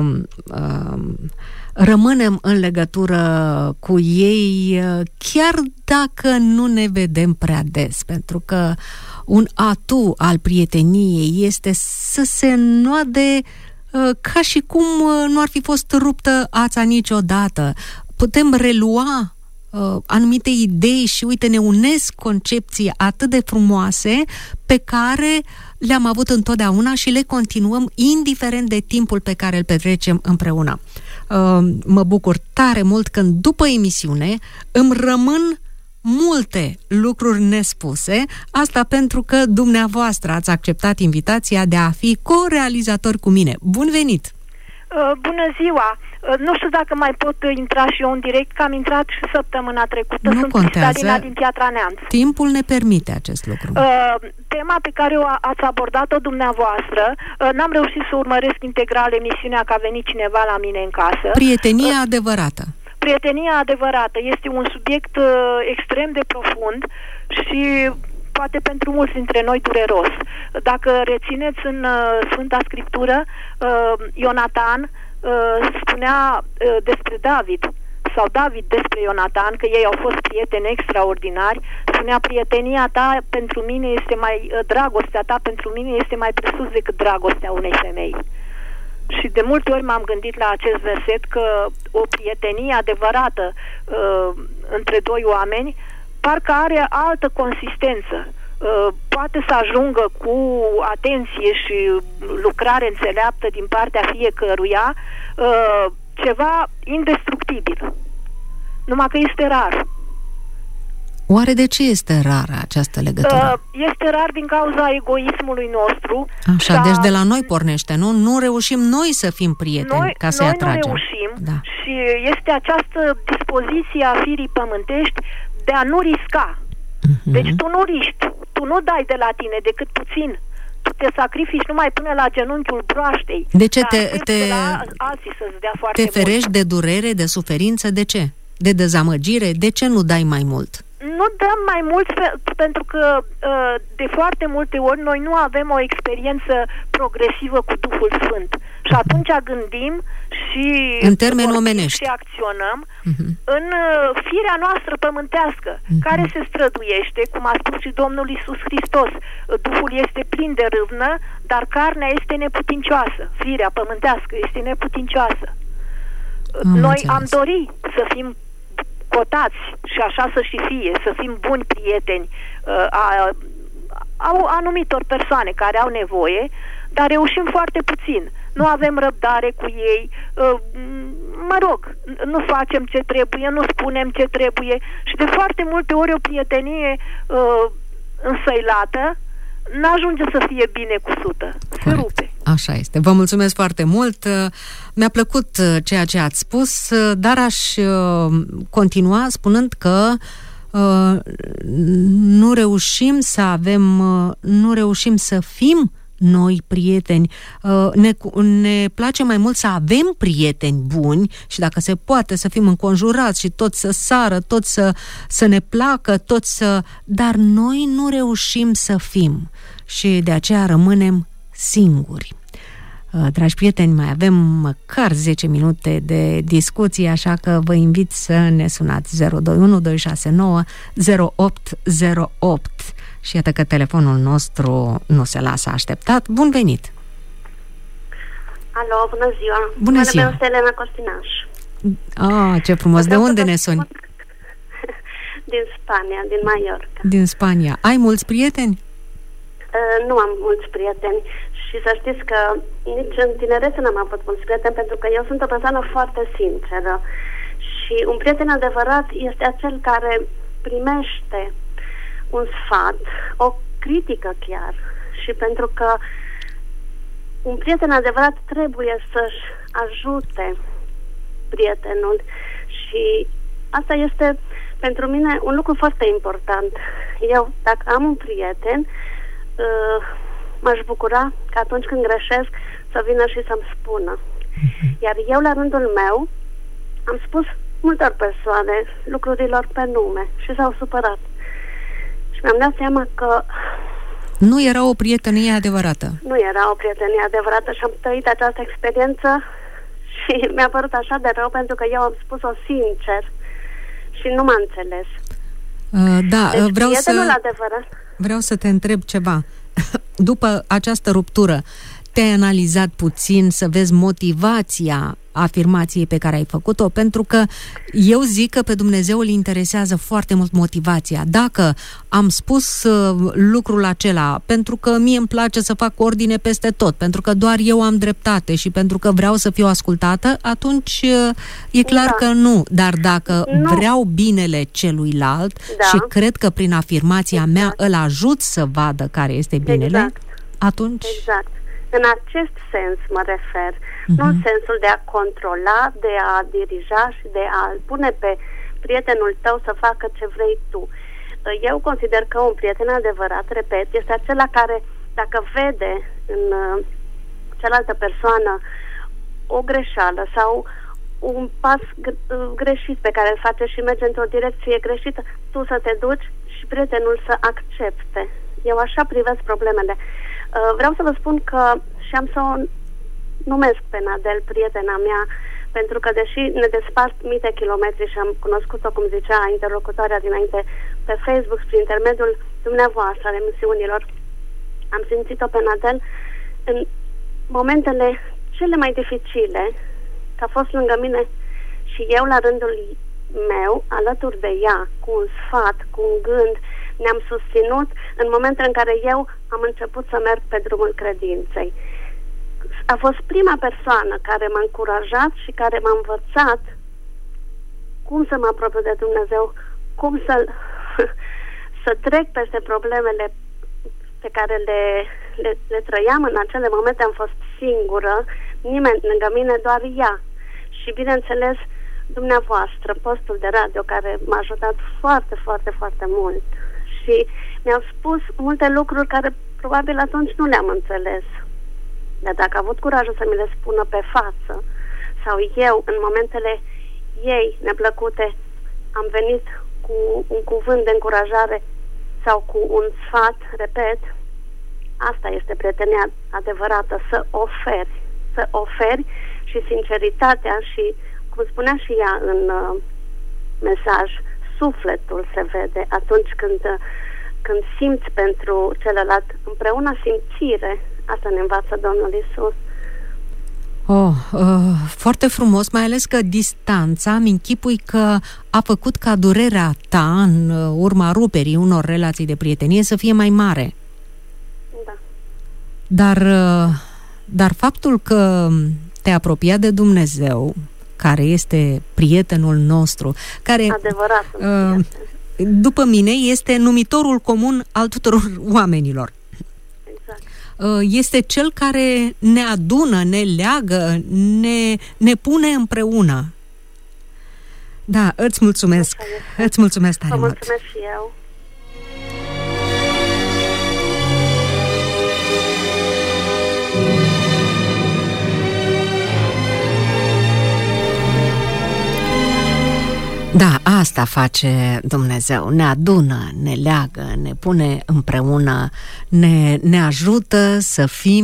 Speaker 1: rămânem în legătură cu ei, chiar dacă nu ne vedem prea des, pentru că un atu al prieteniei este să se înnoade ca și cum nu ar fi fost ruptă ața niciodată. Putem relua anumite idei și, uite, ne unesc concepții atât de frumoase pe care le-am avut întotdeauna și le continuăm indiferent de timpul pe care îl petrecem împreună. Mă bucur tare mult când după emisiune îmi rămân multe lucruri nespuse, asta pentru că dumneavoastră ați acceptat invitația de a fi co-realizator cu mine. Bun venit!
Speaker 8: Bună ziua! Nu știu dacă mai pot intra și eu în direct, că am intrat și săptămâna trecută.
Speaker 1: Nu
Speaker 8: Sunt
Speaker 1: contează.
Speaker 8: Cristalina din Piatra Neamț.
Speaker 1: Timpul ne permite acest lucru.
Speaker 8: Tema pe care ați abordat-o dumneavoastră, n-am reușit să urmăresc integral emisiunea, că a venit cineva la mine în casă.
Speaker 1: Prietenia adevărată.
Speaker 8: Prietenia adevărată este un subiect extrem de profund și poate pentru mulți dintre noi dureros. Dacă rețineți în Sfânta Scriptură, Ionatan spunea despre David, sau David despre Ionatan, că ei au fost prieteni extraordinari, spunea: prietenia ta pentru mine este mai, dragostea ta pentru mine este mai presus decât dragostea unei femei. Și de multe ori m-am gândit la acest verset, că o prietenie adevărată între doi oameni parcă are altă consistență. Poate să ajungă cu atenție și lucrare înțeleaptă din partea fiecăruia ceva indestructibil. Numai că este rar.
Speaker 1: Oare de ce este rară această legătură?
Speaker 8: Este rar din cauza egoismului nostru.
Speaker 1: Așa, deci de la noi pornește, nu? Nu reușim noi să fim prieteni ca să-i atragem.
Speaker 8: Noi nu reușim, și este această dispoziție a firii pământești de a nu risca. Deci tu nu riști, tu nu dai de la tine decât puțin. Tu te sacrifici numai până la genunchiul broaștei.
Speaker 1: De ce
Speaker 8: alții să-ți dea foarte
Speaker 1: te ferești de durere, de suferință? De ce? De dezamăgire? De ce nu dai mai mult?
Speaker 8: Nu dăm mai mult pentru că de foarte multe ori noi nu avem o experiență progresivă cu Duhul Sfânt. Și atunci gândim și
Speaker 1: în termeni omenești
Speaker 8: și acționăm în firea noastră pământească, care se străduiește, cum a spus și Domnul Iisus Hristos. Duhul este plin de râvnă, dar carnea este neputincioasă. Firea pământească este neputincioasă. Noi am dorit să fim cotați și așa să și fie, să fim buni prieteni a anumitor persoane care au nevoie, dar reușim foarte puțin. Nu avem răbdare cu ei, nu facem ce trebuie, nu spunem ce trebuie și de foarte multe ori o prietenie însăilată n-ajunge să fie bine cusută. Se rupe.
Speaker 1: Așa este. Vă mulțumesc foarte mult. Mi-a plăcut ceea ce ați spus, dar aș continua spunând că nu reușim să fim noi prieteni. Ne place mai mult să avem prieteni buni și dacă se poate să fim înconjurați și toți să sară, toți să ne placă, dar noi nu reușim să fim și de aceea rămânem singuri. Dragi prieteni, mai avem măcar 10 minute de discuție, așa că vă invit să ne sunați 021 269 0808. Și iată că telefonul nostru nu se lasă așteptat. Bun venit!
Speaker 9: Alo, bună ziua!
Speaker 1: Bună ziua!
Speaker 9: Mă numesc Elena Costinaș.
Speaker 1: Ce frumos! De unde ne suni?
Speaker 9: Din Spania, din Mallorca.
Speaker 1: Din Spania. Ai mulți prieteni?
Speaker 9: Nu am mulți prieteni și să știți că nici în tinerețe n-am avut mulți prieteni, pentru că eu sunt o persoană foarte sinceră și un prieten adevărat este acel care primește un sfat, o critică chiar, și pentru că un prieten adevărat trebuie să-și ajute prietenul și asta este pentru mine un lucru foarte important. Eu, dacă am un prieten, m-aș bucura că atunci când greșesc să vină și să-mi spună. Iar eu, la rândul meu, am spus multor persoane lucrurilor pe nume și s-au supărat. Și mi-am dat seama că
Speaker 1: nu era o prietenie adevărată.
Speaker 9: Nu era o prietenie adevărată și am trăit această experiență și mi-a părut așa de rău pentru că eu am spus-o sincer și nu m-a înțeles.
Speaker 1: Deci, vreau
Speaker 9: adevărat.
Speaker 1: să te întreb ceva. După această ruptură, te-ai analizat puțin să vezi motivația afirmației pe care ai făcut-o? Pentru că eu zic că pe Dumnezeu îl interesează foarte mult motivația. Dacă am spus lucrul acela pentru că mie îmi place să fac ordine peste tot, pentru că doar eu am dreptate și pentru că vreau să fiu ascultată, atunci e clar că nu. Dar dacă vreau binele celuilalt și cred că prin afirmația mea îl ajut să vadă care este binele, atunci...
Speaker 9: Exact. În acest sens mă refer, nu în sensul de a controla, de a dirija și de a-l pune pe prietenul tău să facă ce vrei tu. Eu consider că un prieten adevărat, repet, este acela care, dacă vede în cealaltă persoană o greșeală sau un pas greșit pe care îl face și merge într-o direcție greșită, tu să te duci și prietenul să accepte. Eu așa privesc problemele. Vreau să vă spun că și am să o numesc pe Nadel, prietena mea, pentru că deși ne despart mii de kilometri și am cunoscut-o, cum zicea interlocutoarea dinainte, pe Facebook, prin intermediul dumneavoastră, ale emisiunilor, am simțit-o pe Nadel în momentele cele mai dificile, că a fost lângă mine și eu la rândul meu, alături de ea, cu un sfat, cu un gând, ne-am susținut în momentul în care eu am început să merg pe drumul credinței. A fost prima persoană care m-a încurajat și care m-a învățat cum să mă apropiu de Dumnezeu, cum să trec peste problemele pe care le trăiam în acele momente. Am fost singură, nimeni lângă mine, doar ea. Și bineînțeles, dumneavoastră, postul de radio, care m-a ajutat foarte, foarte, foarte mult. Și mi-au spus multe lucruri care probabil atunci nu le-am înțeles. Dar dacă a avut curajul să mi le spună pe față, sau eu, în momentele ei neplăcute, am venit cu un cuvânt de încurajare sau cu un sfat, repet, asta este prietenia adevărată, să oferi și sinceritatea și, cum spunea și ea în mesaj, sufletul se vede atunci când simți pentru celălalt, împreună simțire. Asta ne învață Domnul Iisus.
Speaker 1: Foarte frumos, mai ales că distanța, îmi închipui că a făcut ca durerea ta în urma ruperii unor relații de prietenie să fie mai mare.
Speaker 9: Da.
Speaker 1: Dar faptul că te-ai apropiat de Dumnezeu, care este prietenul nostru, care, după mine, este numitorul comun al tuturor oamenilor.
Speaker 9: Exact.
Speaker 1: Este cel care ne adună, ne leagă, ne pune împreună. Da, îți mulțumesc. Îți mulțumesc tare mult.
Speaker 9: Vă mulțumesc și eu.
Speaker 1: Da, asta face Dumnezeu, ne adună, ne leagă, ne pune împreună, ne ajută să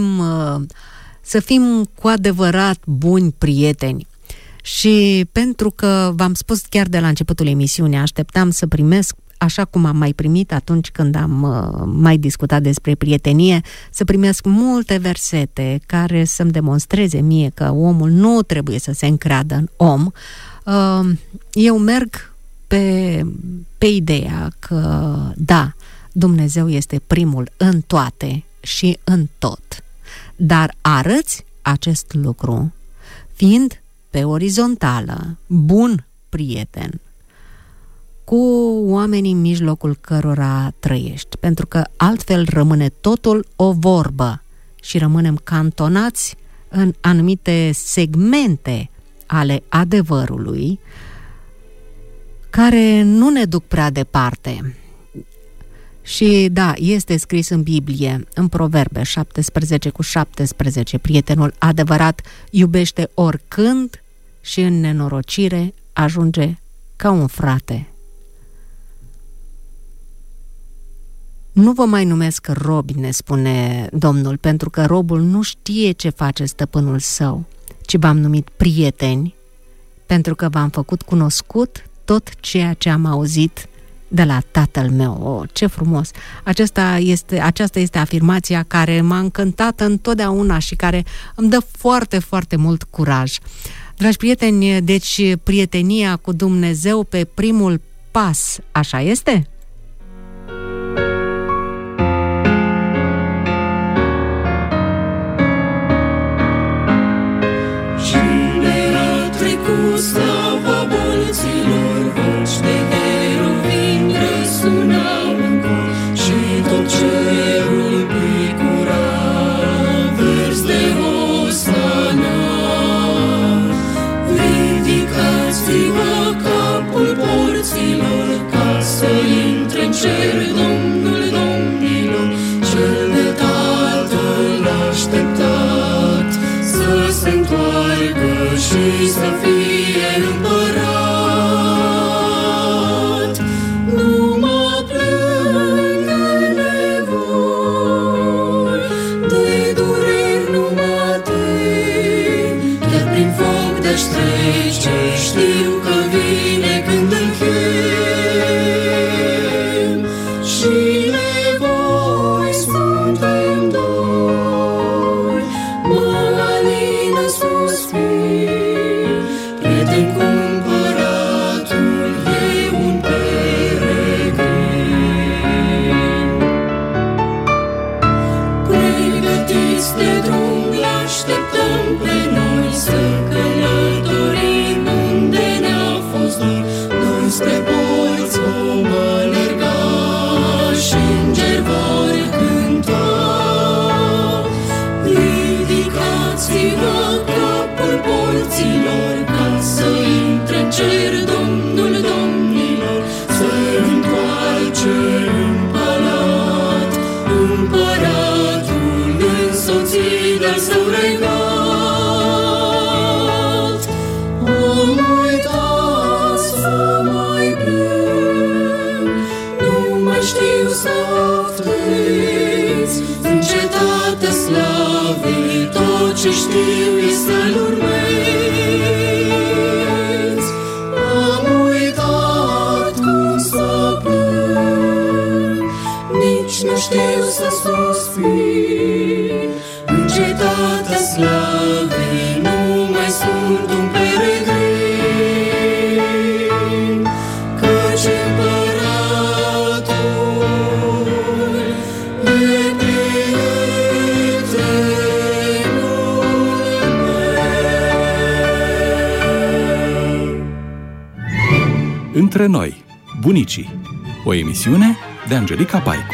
Speaker 1: fim cu adevărat buni prieteni. Și pentru că v-am spus chiar de la începutul emisiunii, așteptam să primesc, așa cum am mai primit atunci când am mai discutat despre prietenie, să primesc multe versete care să-mi demonstreze mie că omul nu trebuie să se încreadă în om. Eu merg pe ideea că, da, Dumnezeu este primul în toate și în tot. Dar arăți acest lucru fiind pe orizontală, bun prieten, cu oamenii în mijlocul cărora trăiești. Pentru că altfel rămâne totul o vorbă și rămânem cantonați în anumite segmente ale adevărului care nu ne duc prea departe. Și da, este scris în Biblie, în Proverbe 17:17, prietenul adevărat iubește oricând și în nenorocire ajunge ca un frate. Nu vă mai numesc robi, ne spune Domnul, pentru că robul nu știe ce face stăpânul său, ci v-am numit prieteni, pentru că v-am făcut cunoscut tot ceea ce am auzit de la Tatăl meu. Oh, ce frumos! Aceasta este afirmația care m-a încântat întotdeauna și care îmi dă foarte, foarte mult curaj. Dragi prieteni, deci prietenia cu Dumnezeu pe primul pas, așa este?
Speaker 10: Slava bolților, voci de heruvim răsunau în cor și tot cerul picura vers de Osana. Ridicați-vă capul porților ca să intre în cer Domnul domnilor, cel de Tatăl așteptat să se întoarcă și să fie împărat. Nu mă plâng-ne voi, de dureri nu mă tem, chiar prin foc de-aș trece, știu că vine când îl chem. Și nevoi suntem doi, mă alină suspin, prieten cu împăratul, e un peregrin. Pregătiți de drum, l-așteptăm pe noi să călătorim unde ne-a fost dor. Noi spre porți vom alerga și îngeri vor cânta. Ridicați-vă capul porților ca să intre în cer Domnul domnilor, să întoarce în palat împăratul însoțit de-al său regat. Am uitat să mai plâng, nu mai știu să aflez în cetatea slavei, tot ce știu e să-L urmez. Am uitat cum să plâng, nici nu știu să suspin, în cetatea slavei nu mai sunt un peregrin, căci împăratul e prietenul meu.
Speaker 2: Între noi, bunicii. O emisiune de Angelica Paicu.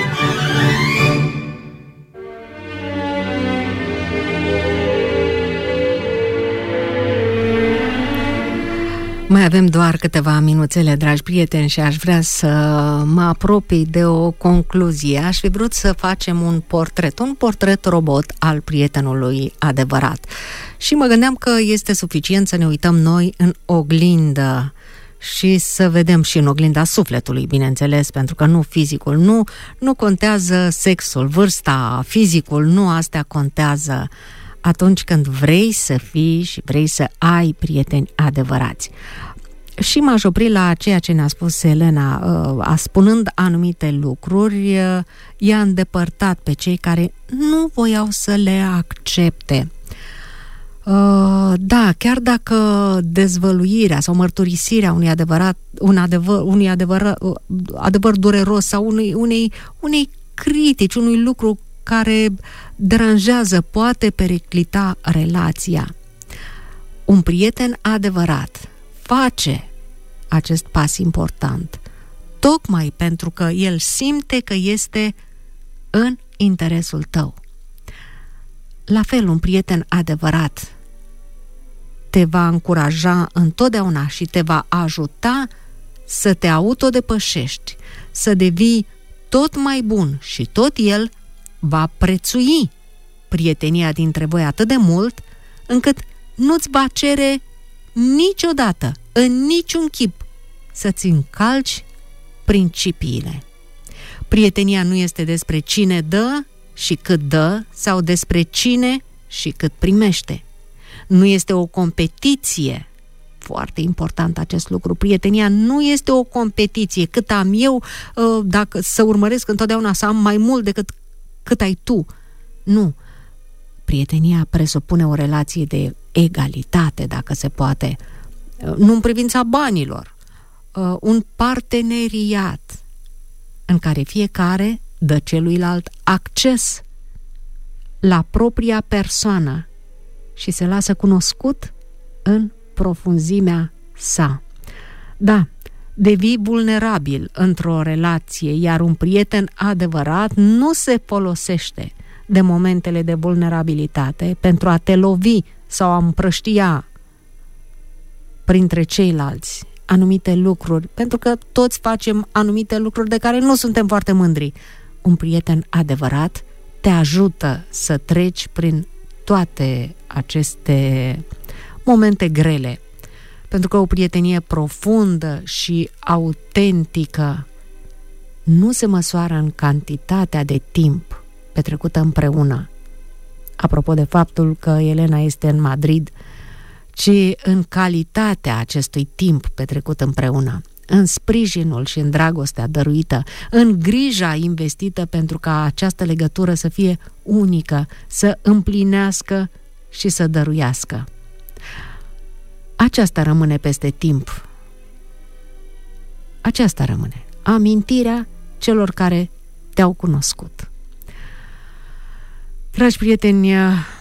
Speaker 1: Mai avem doar câteva minuțele, dragi prieteni, și aș vrea să mă apropii de o concluzie. Aș fi vrut să facem un portret robot al prietenului adevărat. Și mă gândeam că este suficient să ne uităm noi în oglindă și să vedem și în oglinda sufletului, bineînțeles, pentru că nu fizicul, nu contează sexul, vârsta, fizicul, nu astea contează atunci când vrei să fii și vrei să ai prieteni adevărați. Și m-aș opri la ceea ce ne-a spus Elena, spunând anumite lucruri, i-a îndepărtat pe cei care nu voiau să le accepte. Da, chiar dacă dezvăluirea sau mărturisirea unui adevăr dureros sau unei critici, unui lucru care deranjează, poate periclita relația. Un prieten adevărat face acest pas important, tocmai pentru că el simte că este în interesul tău. La fel, un prieten adevărat te va încuraja întotdeauna și te va ajuta să te autodepășești, să devii tot mai bun și tot el va prețui prietenia dintre voi atât de mult încât nu-ți va cere niciodată, în niciun chip, să-ți încalci principiile. Prietenia nu este despre cine dă și cât dă, sau despre cine și cât primește. Nu este o competiție. Foarte important acest lucru. Prietenia nu este o competiție. Cât am eu, dacă să urmăresc întotdeauna să am mai mult decât cât ai tu. Nu. Prietenia presupune o relație de egalitate, dacă se poate. Nu în privința banilor. Un parteneriat în care fiecare dă celuilalt acces la propria persoană și se lasă cunoscut în profunzimea sa. Da, devii vulnerabil într-o relație, iar un prieten adevărat nu se folosește de momentele de vulnerabilitate pentru a te lovi sau a împrăștia printre ceilalți anumite lucruri, pentru că toți facem anumite lucruri de care nu suntem foarte mândri. Un prieten adevărat te ajută să treci prin toate aceste momente grele, pentru că o prietenie profundă și autentică nu se măsoară în cantitatea de timp petrecută împreună. Apropo de faptul că Elena este în Madrid, ci în calitatea acestui timp petrecut împreună, în sprijinul și în dragostea dăruită, în grija investită pentru ca această legătură să fie unică, să împlinească și să dăruiască. Aceasta rămâne peste timp. Aceasta rămâne. Amintirea celor care te-au cunoscut. Dragi prieteni,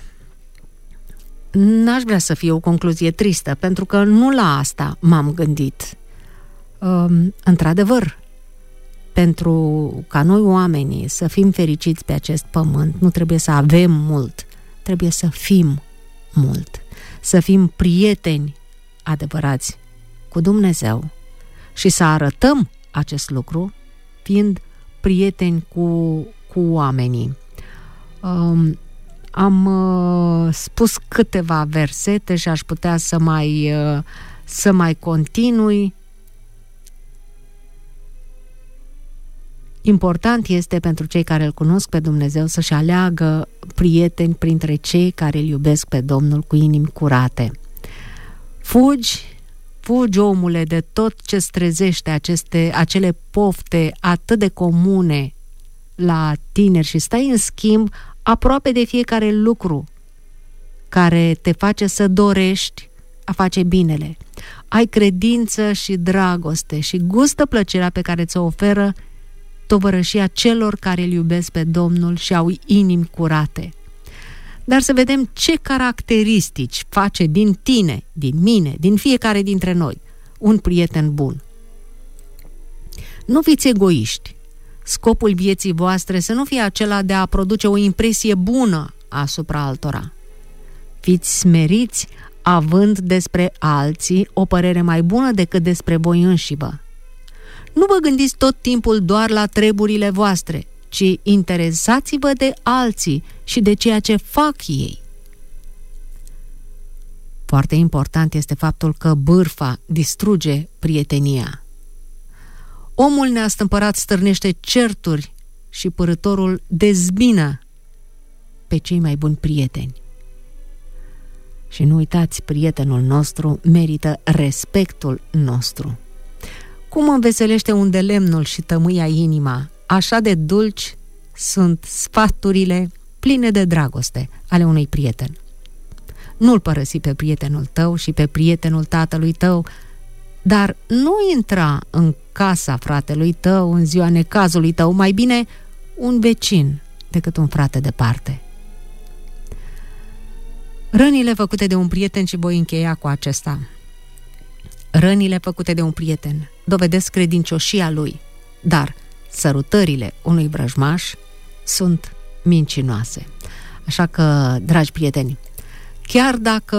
Speaker 1: n-aș vrea să fie o concluzie tristă, pentru că nu la asta m-am gândit. Într-adevăr, pentru ca noi oamenii să fim fericiți pe acest pământ, nu trebuie să avem mult, trebuie să fim mult, să fim prieteni adevărați cu Dumnezeu și să arătăm acest lucru fiind prieteni cu oamenii. Am spus câteva versete și aș putea să mai continui. Important este pentru cei care îl cunosc pe Dumnezeu să-și aleagă prieteni printre cei care îl iubesc pe Domnul cu inimi curate. Fugi, omule, de tot ce-ți trezește acele pofte atât de comune la tineri și stai în schimb aproape de fiecare lucru care te face să dorești a face binele. Ai credință și dragoste și gustă plăcerea pe care ți-o oferă tovărășia celor care îl iubesc pe Domnul și au inimi curate. Dar să vedem ce caracteristici face din tine, din mine, din fiecare dintre noi un prieten bun. Nu fiți egoiști. Scopul vieții voastre să nu fie acela de a produce o impresie bună asupra altora. Fiți smeriți având despre alții o părere mai bună decât despre voi înșivă. Nu vă gândiți tot timpul doar la treburile voastre, ci interesați-vă de alții și de ceea ce fac ei. Foarte important este faptul că bârfa distruge prietenia. Omul neastâmpărat stârnește certuri și părâtorul dezbină pe cei mai buni prieteni. Și nu uitați, prietenul nostru merită respectul nostru. Cum înveselește un de lemnul și tămâia inima, așa de dulci sunt sfaturile pline de dragoste ale unui prieten. Nu-l părăsi pe prietenul tău și pe prietenul tatălui tău, dar nu intra în casa fratelui tău în ziua necazului tău, mai bine un vecin decât un frate departe. Rănile făcute de un prieten, și voi încheia cu acesta. Rănile făcute de un prieten dovedesc credincioșia lui, dar sărutările unui vrăjmaș sunt mincinoase. Așa că, dragi prieteni, chiar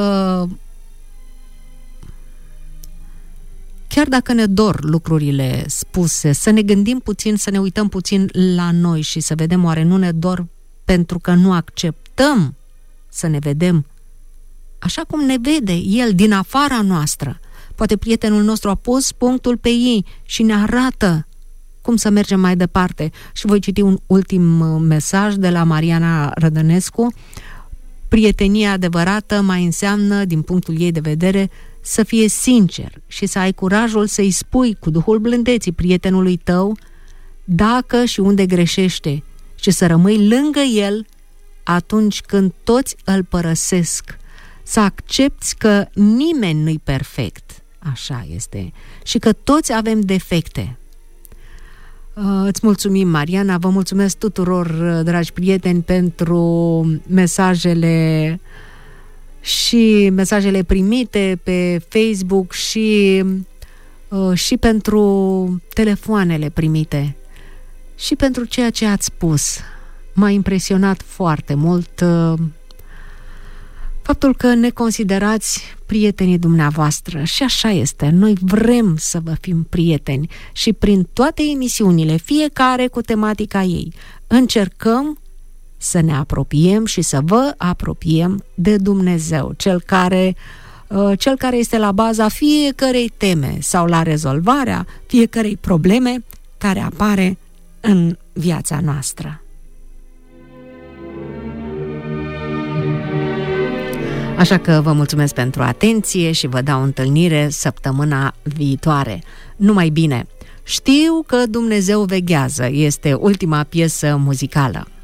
Speaker 1: dacă ne dor lucrurile spuse, să ne gândim puțin, să ne uităm puțin la noi și să vedem, oare nu ne dor pentru că nu acceptăm să ne vedem așa cum ne vede el din afara noastră. Poate prietenul nostru a pus punctul pe ei și ne arată cum să mergem mai departe. Și voi citi un ultim mesaj de la Mariana Rădănescu. Prietenia adevărată mai înseamnă, din punctul ei de vedere, să fie sincer și să ai curajul să-i spui cu duhul blândeții prietenului tău dacă și unde greșește și să rămâi lângă el atunci când toți îl părăsesc. Să accepti că nimeni nu-i perfect, așa este, și că toți avem defecte. Îți mulțumim, Mariana, vă mulțumesc tuturor, dragi prieteni, pentru mesajele primite pe Facebook și pentru telefoanele primite și pentru ceea ce ați spus. M-a impresionat foarte mult faptul că ne considerați prietenii dumneavoastră și așa este. Noi vrem să vă fim prieteni și prin toate emisiunile, fiecare cu tematica ei, încercăm să ne apropiem și să vă apropiem de Dumnezeu, cel care este la baza fiecărei teme sau la rezolvarea fiecărei probleme care apare în viața noastră. Așa că vă mulțumesc pentru atenție și vă dau întâlnire săptămâna viitoare. Numai bine! Știu că Dumnezeu veghează este ultima piesă muzicală.